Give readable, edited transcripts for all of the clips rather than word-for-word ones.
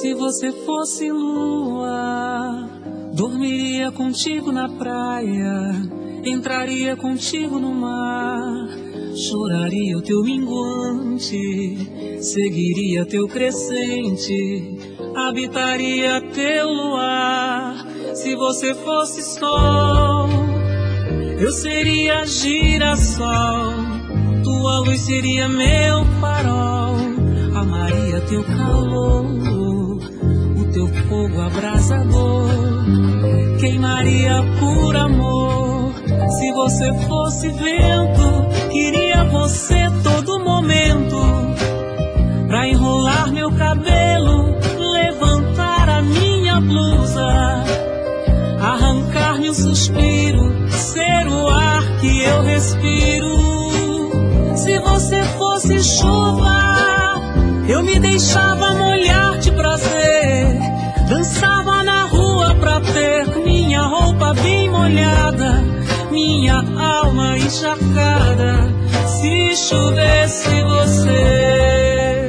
Se você fosse lua, dormiria contigo na praia, entraria contigo no mar, choraria o teu minguante, seguiria teu crescente, habitaria teu luar. Se você fosse sol, eu seria girassol, tua luz seria meu farol, amaria teu calor, o teu fogo abrasador, queimaria por amor. Se você fosse vento, queria você todo momento, pra enrolar meu cabelo, levantar a minha blusa, arrancar-me um suspiro, ser o ar que eu respiro. Se você fosse chuva, eu me deixava molhar de prazer, dançava na rua pra ter minha roupa bem molhada, minha alma encharcada, se chovesse você.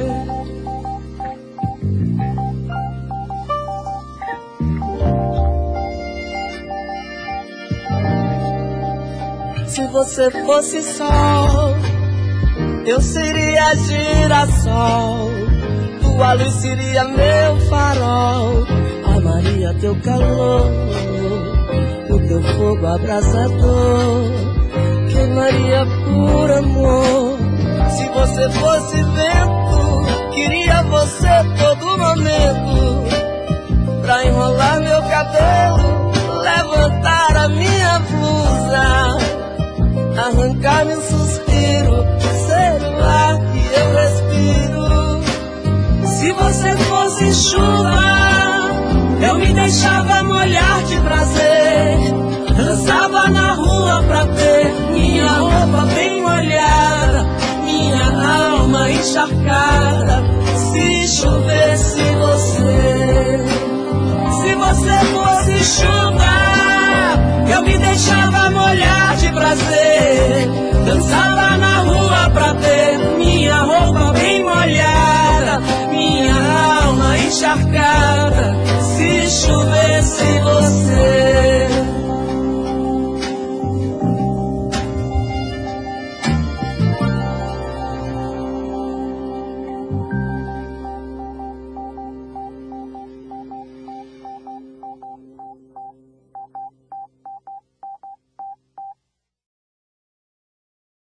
Se você fosse sol, eu seria girassol, tua luz seria meu farol, amaria teu calor, o teu fogo abrasador, queimaria por amor. Se você fosse vento, queria você todo momento, pra enrolar meu cabelo,